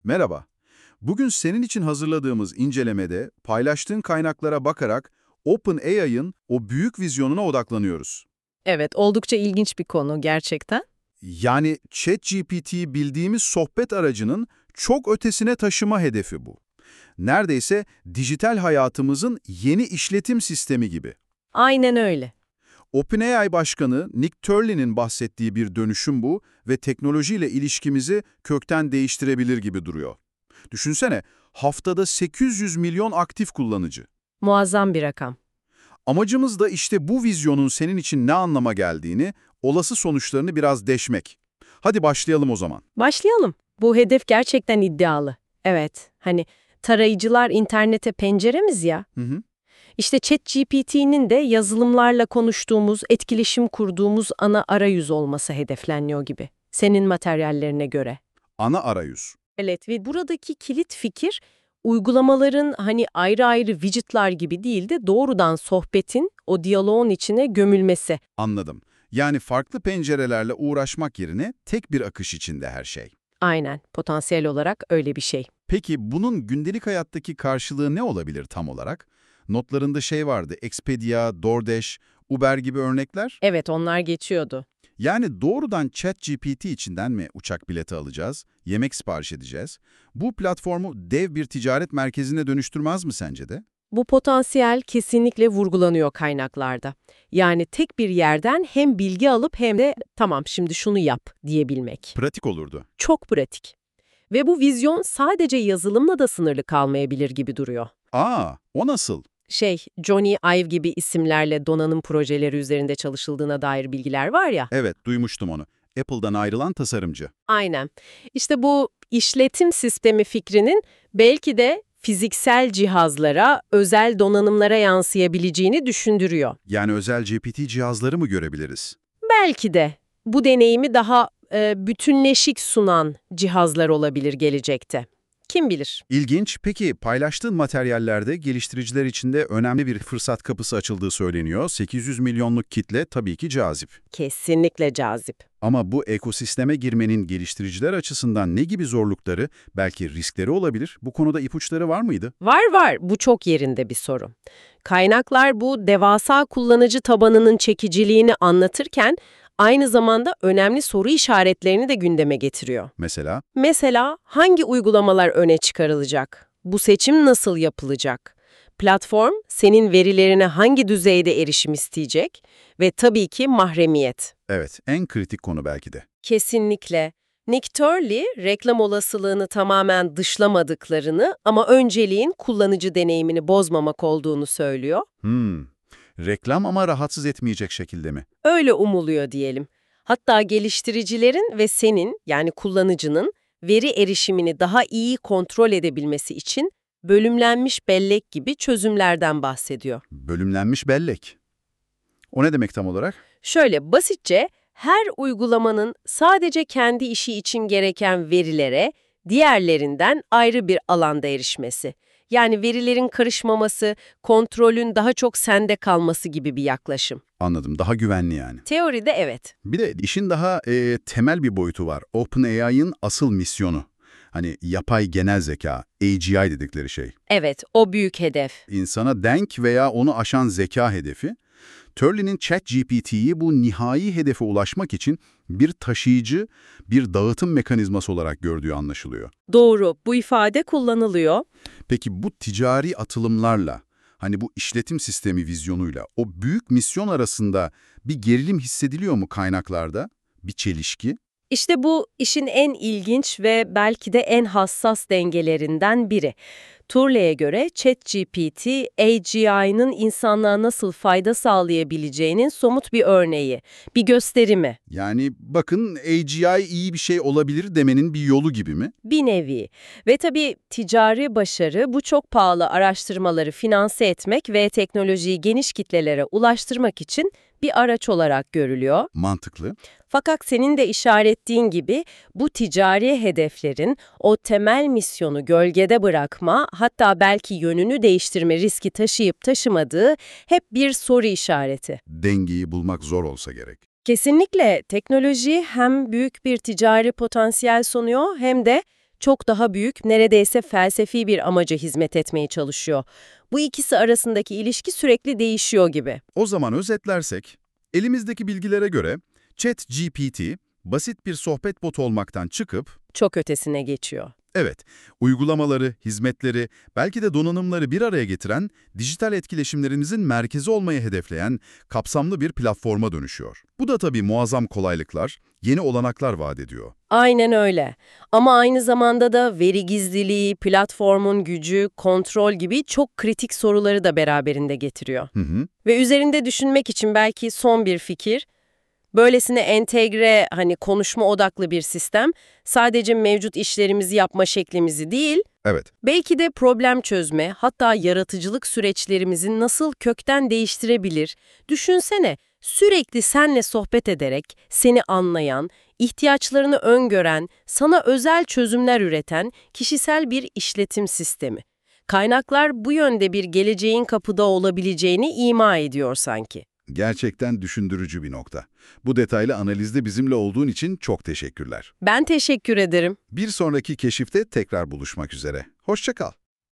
Merhaba. Bugün senin için hazırladığımız incelemede paylaştığın kaynaklara bakarak OpenAI'ın o büyük vizyonuna odaklanıyoruz. Evet, oldukça ilginç bir konu gerçekten. Yani ChatGPT'yi bildiğimiz sohbet aracının çok ötesine taşıma hedefi bu. Neredeyse dijital hayatımızın yeni işletim sistemi gibi. Aynen öyle. OpenAI Başkanı Nick Turley'nin bahsettiği bir dönüşüm bu ve teknolojiyle ilişkimizi kökten değiştirebilir gibi duruyor. Düşünsene, haftada 800 milyon aktif kullanıcı. Muazzam bir rakam. Amacımız da işte bu vizyonun senin için ne anlama geldiğini, olası sonuçlarını biraz deşmek. Hadi başlayalım o zaman. Başlayalım. Bu hedef gerçekten iddialı. Evet, hani tarayıcılar internete penceremiz ya. Hı hı. İşte ChatGPT'nin de yazılımlarla konuştuğumuz, etkileşim kurduğumuz ana arayüz olması hedefleniyor gibi. Senin materyallerine göre. Ana arayüz. Evet ve buradaki kilit fikir uygulamaların hani ayrı ayrı widgetlar gibi değil de doğrudan sohbetin, o diyaloğun içine gömülmesi. Anladım. Yani farklı pencerelerle uğraşmak yerine tek bir akış içinde her şey. Aynen, potansiyel olarak öyle bir şey. Peki bunun gündelik hayattaki karşılığı ne olabilir tam olarak? Notlarında şey vardı, Expedia, DoorDash, Uber gibi örnekler. Evet, onlar geçiyordu. Yani doğrudan ChatGPT içinden mi uçak bileti alacağız, yemek sipariş edeceğiz? Bu platformu dev bir ticaret merkezine dönüştürmez mi sence de? Bu potansiyel kesinlikle vurgulanıyor kaynaklarda. Yani tek bir yerden hem bilgi alıp hem de tamam şimdi şunu yap diyebilmek. Pratik olurdu. Çok pratik. Ve bu vizyon sadece yazılımla da sınırlı kalmayabilir gibi duruyor. O nasıl? Johnny Ive gibi isimlerle donanım projeleri üzerinde çalışıldığına dair bilgiler var ya. Evet, duymuştum onu. Apple'dan ayrılan tasarımcı. Aynen. İşte bu işletim sistemi fikrinin belki de fiziksel cihazlara, özel donanımlara yansıyabileceğini düşündürüyor. Yani özel GPT cihazları mı görebiliriz? Belki de bu deneyimi daha bütünleşik sunan cihazlar olabilir gelecekte. Kim bilir? İlginç. Peki paylaştığın materyallerde geliştiriciler için de önemli bir fırsat kapısı açıldığı söyleniyor. 800 milyonluk kitle tabii ki cazip. Kesinlikle cazip. Ama bu ekosisteme girmenin geliştiriciler açısından ne gibi zorlukları, belki riskleri olabilir? Bu konuda ipuçları var mıydı? Var, bu çok yerinde bir soru. Kaynaklar bu devasa kullanıcı tabanının çekiciliğini anlatırken aynı zamanda önemli soru işaretlerini de gündeme getiriyor. Mesela hangi uygulamalar öne çıkarılacak? Bu seçim nasıl yapılacak? Platform senin verilerine hangi düzeyde erişim isteyecek? Ve tabii ki mahremiyet. Evet, en kritik konu belki de. Kesinlikle. Nick Turley, reklam olasılığını tamamen dışlamadıklarını ama önceliğin kullanıcı deneyimini bozmamak olduğunu söylüyor. Reklam ama rahatsız etmeyecek şekilde mi? Öyle umuluyor diyelim. Hatta geliştiricilerin ve senin yani kullanıcının veri erişimini daha iyi kontrol edebilmesi için bölümlenmiş bellek gibi çözümlerden bahsediyor. Bölümlenmiş bellek. O ne demek tam olarak? Şöyle basitçe her uygulamanın sadece kendi işi için gereken verilere diğerlerinden ayrı bir alanda erişmesi. Yani verilerin karışmaması, kontrolün daha çok sende kalması gibi bir yaklaşım. Anladım, daha güvenli yani. Teoride evet. Bir de işin daha temel bir boyutu var. OpenAI'ın asıl misyonu. Hani yapay genel zeka, AGI dedikleri şey. Evet, o büyük hedef. İnsana denk veya onu aşan zeka hedefi. Turley'nin ChatGPT'yi bu nihai hedefe ulaşmak için bir taşıyıcı, bir dağıtım mekanizması olarak gördüğü anlaşılıyor. Doğru, bu ifade kullanılıyor. Peki bu ticari atılımlarla, hani bu işletim sistemi vizyonuyla o büyük misyon arasında bir gerilim hissediliyor mu kaynaklarda? Bir çelişki? İşte bu işin en ilginç ve belki de en hassas dengelerinden biri. Turley'e göre ChatGPT, AGI'nin insanlığa nasıl fayda sağlayabileceğinin somut bir örneği, bir gösterimi. Yani bakın AGI iyi bir şey olabilir demenin bir yolu gibi mi? Bir nevi. Ve tabii ticari başarı bu çok pahalı araştırmaları finanse etmek ve teknolojiyi geniş kitlelere ulaştırmak için bir araç olarak görülüyor. Mantıklı. Fakat senin de işarettiğin gibi bu ticari hedeflerin o temel misyonu gölgede bırakma, hatta belki yönünü değiştirme riski taşıyıp taşımadığı hep bir soru işareti. Dengeyi bulmak zor olsa gerek. Kesinlikle teknoloji hem büyük bir ticari potansiyel sunuyor hem de çok daha büyük, neredeyse felsefi bir amaca hizmet etmeye çalışıyor. Bu ikisi arasındaki ilişki sürekli değişiyor gibi. O zaman özetlersek, elimizdeki bilgilere göre ChatGPT basit bir sohbet botu olmaktan çıkıp, Çok ötesine geçiyor. evet, uygulamaları, hizmetleri, belki de donanımları bir araya getiren, dijital etkileşimlerimizin merkezi olmayı hedefleyen kapsamlı bir platforma dönüşüyor. Bu da tabii muazzam kolaylıklar, yeni olanaklar vaat ediyor. Aynen öyle. Ama aynı zamanda da veri gizliliği, platformun gücü, kontrol gibi çok kritik soruları da beraberinde getiriyor. Hı hı. Ve üzerinde düşünmek için belki son bir fikir, böylesine entegre, konuşma odaklı bir sistem sadece mevcut işlerimizi yapma şeklimizi değil, Evet. belki de problem çözme, hatta yaratıcılık süreçlerimizi nasıl kökten değiştirebilir? Düşünsene, sürekli senle sohbet ederek seni anlayan, ihtiyaçlarını öngören, sana özel çözümler üreten kişisel bir işletim sistemi. Kaynaklar bu yönde bir geleceğin kapıda olabileceğini ima ediyor sanki. Gerçekten düşündürücü bir nokta. Bu detaylı analizde bizimle olduğun için çok teşekkürler. Ben teşekkür ederim. Bir sonraki keşifte tekrar buluşmak üzere. Hoşça kal.